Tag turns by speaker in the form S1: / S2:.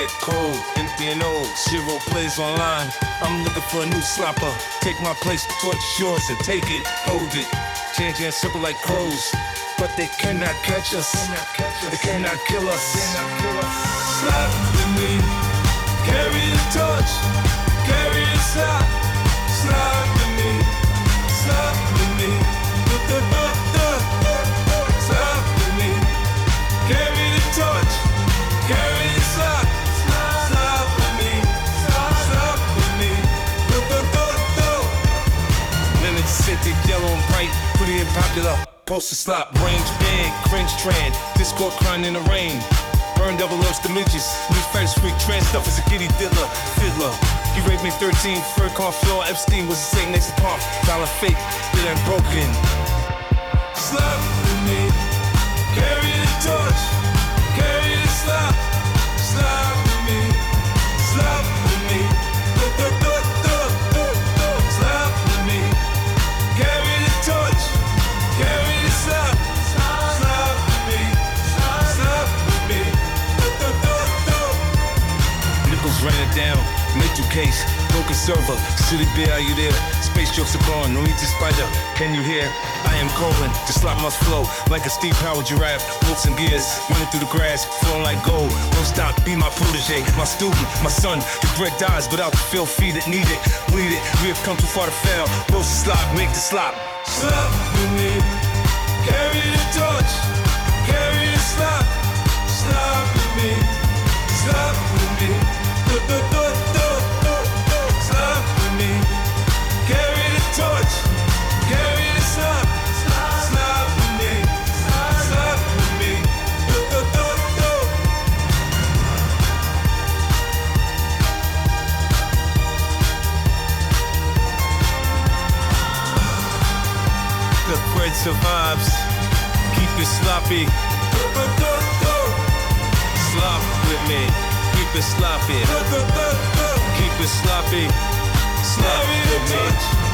S1: get cold, empty and old. Zero plays online. I'm looking for a new slopper. Take my place, torch yours and take it, hold it. Change and circle like crows, but they cannot catch us. They cannot kill us. Slap with me, carry the torch, carry the slap. Slap with me, slap with me. Slap with me, carry the torch, carry the slap. Slap with me, slap with me. Limit City, yellow and bright, pretty and popular. Poster slop, range big, cringe trend. Discord crying in the rain. Burn double ups to midgets. New first freak trend stuff is a giddy diddler, fiddler. He raped me 13, fur con floor. Epstein was a Satan next to pump. Dollar fake, still ain't broken. Slap with me, carry the torch, carry the slap. Slap with me, slap with me. Slap with me, carry the torch, carry the slap. Slap with me, slap with me. Nichols ran it down, make two case, broken server. City beer, are you there? Space jokes are gone, no need to spider. Can you hear? I am calling, the slot must flow like a Steve Howard giraffe. Wilson gears, running through the grass, flowing like gold. Don't stop, be my protege, my student, my son. The bread dies without the fill, feed it, need it, bleed it. We have come too far to fail. Roast the slop, make the slop. Slap with me, carry the torch, carry the slop. Slap with me, slap with me. Slap with me, carry the torch, carry the slap. Slap with me, slap with me. The bread survives, keep it sloppy. Slop with me, keep it sloppy. Keep it sloppy, slap with me.